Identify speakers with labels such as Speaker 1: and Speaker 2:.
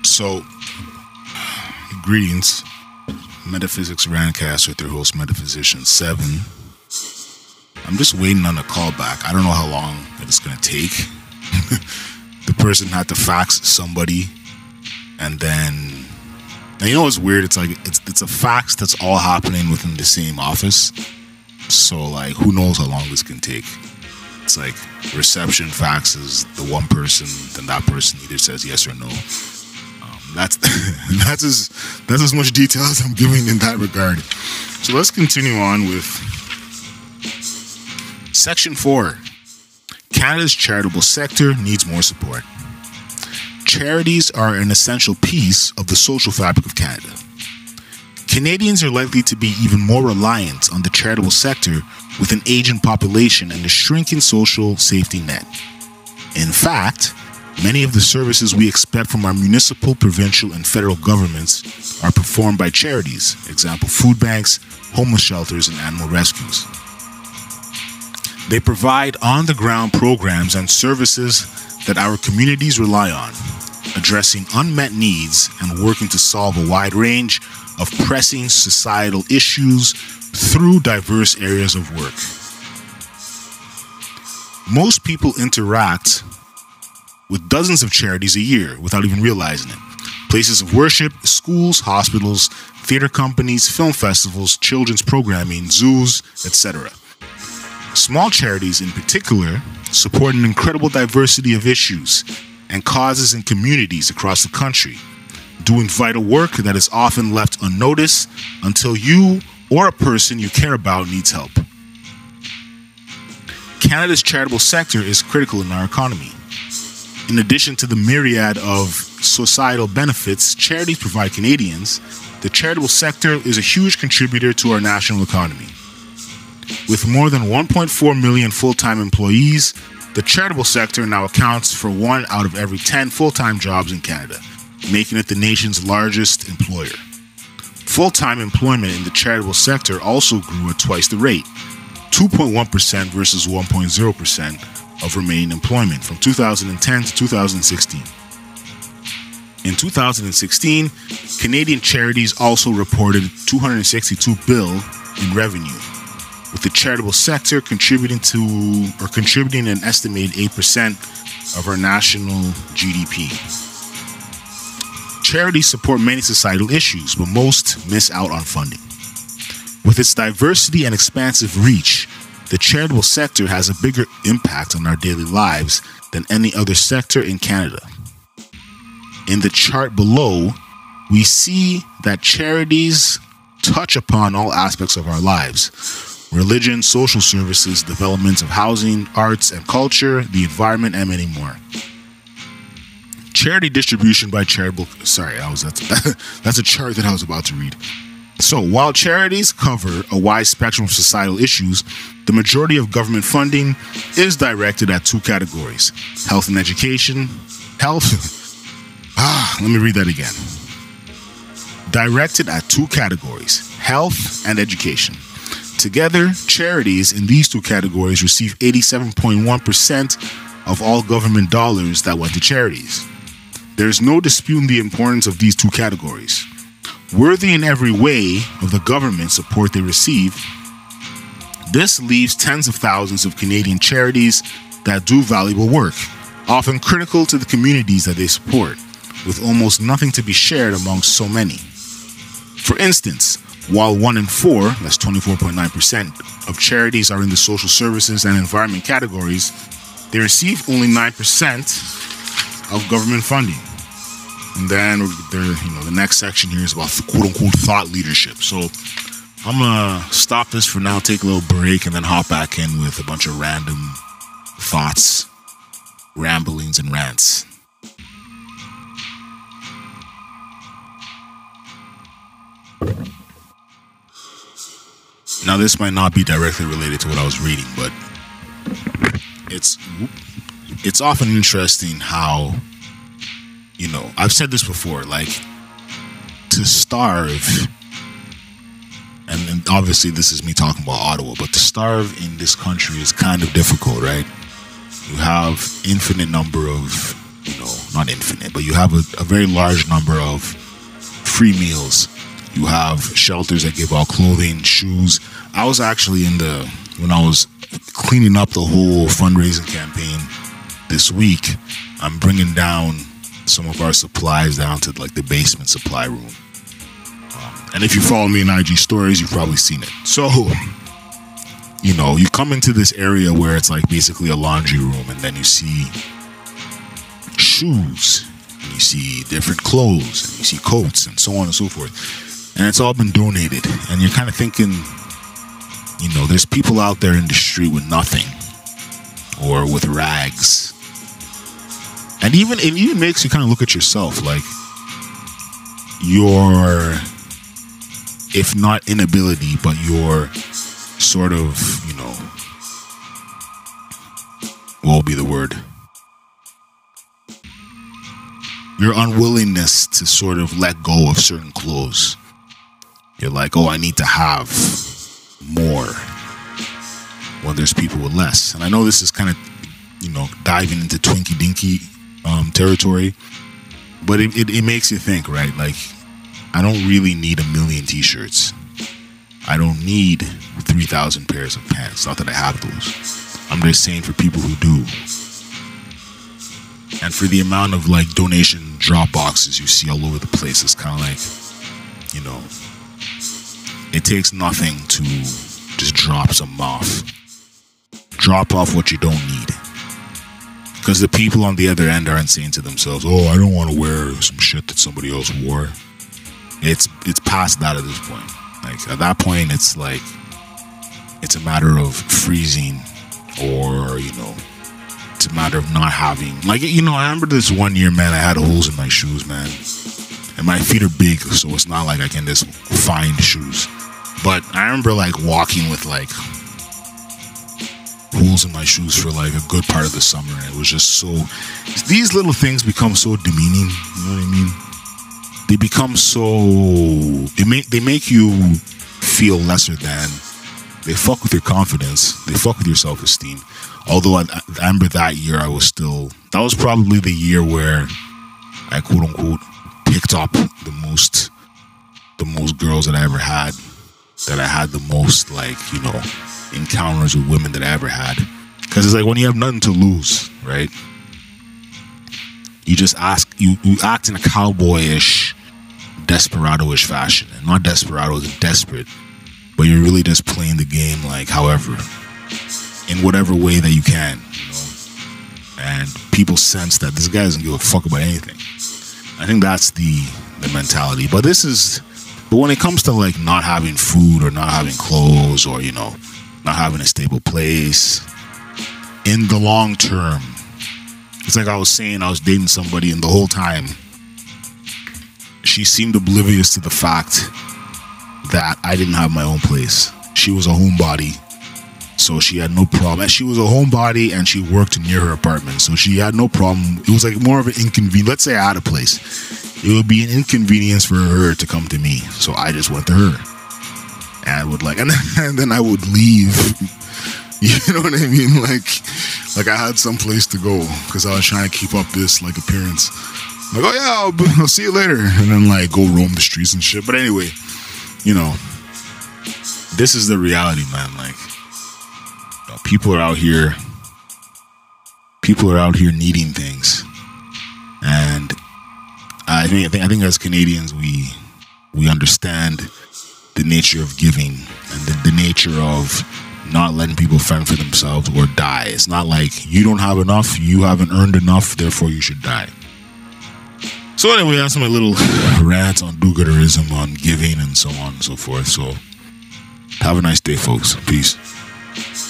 Speaker 1: So, greetings. Metaphysics Randcast with their host, Metaphysician 7. I'm just waiting on a call back. I don't know how long it's going to take. The person had to fax somebody, and then... Now, you know what's weird? It's like, it's a fax that's all happening within the same office. So, like, who knows how long this can take. It's like reception faxes the one person, then that person either says yes or no. That's as much detail as I'm giving in that regard. So let's continue on with Section 4. Canada's charitable sector needs more support. Charities are an essential piece of the social fabric of Canada. Canadians are likely to be even more reliant on the charitable sector with an aging population and a shrinking social safety net. In fact, many of the services we expect from our municipal, provincial, and federal governments are performed by charities, example food banks, homeless shelters, and animal rescues. They provide on-the-ground programs and services that our communities rely on, addressing unmet needs and working to solve a wide range of pressing societal issues through diverse areas of work. Most people interact with dozens of charities a year without even realizing it. Places of worship, schools, hospitals, theater companies, film festivals, children's programming, zoos, etc. Small charities in particular support an incredible diversity of issues and causes in communities across the country, doing vital work that is often left unnoticed until you or a person you care about needs help. Canada's charitable sector is critical in our economy. In addition to the myriad of societal benefits charities provide Canadians, the charitable sector is a huge contributor to our national economy. With more than 1.4 million full-time employees, the charitable sector now accounts for 1 out of every 10 full-time jobs in Canada, making it the nation's largest employer. Full-time employment in the charitable sector also grew at twice the rate, 2.1% versus 1.0% of remaining employment from 2010 to 2016. In 2016, Canadian charities also reported $262 billion in revenue, with the charitable sector contributing an estimated 8% of our national GDP. Charities support many societal issues, but most miss out on funding. With its diversity and expansive reach, the charitable sector has a bigger impact on our daily lives than any other sector in Canada. In the chart below, we see that charities touch upon all aspects of our lives: religion, social services, development of housing, arts and culture, the environment, and many more. Charity distribution by charitable... that's a chart that I was about to read. So, while charities cover a wide spectrum of societal issues, the majority of government funding is directed at 2 categories: health and education. Let me read that again. Directed at 2 categories: health and education. Together, charities in these 2 categories receive 87.1% of all government dollars that went to charities. There is no disputing the importance of these 2 categories. Worthy in every way of the government support they receive, this leaves tens of thousands of Canadian charities that do valuable work, often critical to the communities that they support, with almost nothing to be shared amongst so many. For instance, while 1 in 4, that's 24.9%, of charities are in the social services and environment categories, they receive only 9% of government funding. And then the next section here is about quote-unquote thought leadership. So I'm going to stop this for now, take a little break, and then hop back in with a bunch of random thoughts, ramblings, and rants. Now, this might not be directly related to what I was reading, but it's often interesting how, I've said this before, like, to starve, and obviously this is me talking about Ottawa, but to starve in this country is kind of difficult, right? You have infinite number of not infinite, but you have a very large number of free meals. You have shelters that give out clothing, shoes. I was actually when I was cleaning up the whole fundraising campaign this week, I'm bringing down some of our supplies down to like the basement supply room. And if you follow me in IG stories, you've probably seen it. So, you come into this area where it's like basically a laundry room, and then you see shoes, and you see different clothes, and you see coats, and so on and so forth. And it's all been donated. And you're kind of thinking, there's people out there in the street with nothing, or with rags. And it even makes you kind of look at yourself, like your, if not inability, but your sort of, what will be the word? Your unwillingness to sort of let go of certain clothes. You're like, I need to have more when there's people with less. And I know this is kind of, diving into Twinkie Dinky territory, but it makes you think, right? Like, I don't really need 1 million t-shirts. I don't need 3,000 pairs of pants. Not that I have those. I'm just saying for people who do. And for the amount of like donation drop boxes you see all over the place, it's kind of like, it takes nothing to just drop some off. Drop off what you don't need. Because the people on the other end aren't saying to themselves, I don't want to wear some shit that somebody else wore. It's past that at this point. Like, at that point, it's like, it's a matter of freezing, or, it's a matter of not having, like, I remember this one year, man, I had holes in my shoes, man. And my feet are big, so it's not like I can just find shoes. But I remember like walking with like holes in my shoes for like a good part of the summer. And it was just so, these little things become so demeaning, you know what I mean? They become so, they make you feel lesser than. They fuck with your confidence. They fuck with your self-esteem. Although I remember that year that was probably the year where I quote unquote picked up the most girls that I ever had. That I had the most encounters with women that I ever had. Because it's like when you have nothing to lose, right? You just you act in a cowboyish, desperado-ish fashion. And not desperado as desperate, but you're really just playing the game however, in whatever way that you can, And people sense that this guy doesn't give a fuck about anything. I think that's the mentality. But when it comes to not having food or not having clothes or, not having a stable place, in the long term, it's like I was saying, I was dating somebody and the whole time she seemed oblivious to the fact that I didn't have my own place. She was a homebody, so she had no problem. And she was a homebody and she worked near her apartment, so she had no problem. It was more of an inconvenience. Let's say I had a place. It would be an inconvenience for her to come to me, so I just went to her. And I would and then I would leave. You know what I mean? Like I had some place to go because I was trying to keep up this appearance. I'll see you later, and then go roam the streets and shit. But anyway, this is the reality, man. People are out here needing things, and I think as Canadians we understand the nature of giving and the nature of not letting people fend for themselves or die. It's not like you don't have enough, you haven't earned enough, therefore you should die. So anyway, that's my little rant on do-gooderism, on giving, and so on and so forth. So have a nice day, folks. Peace.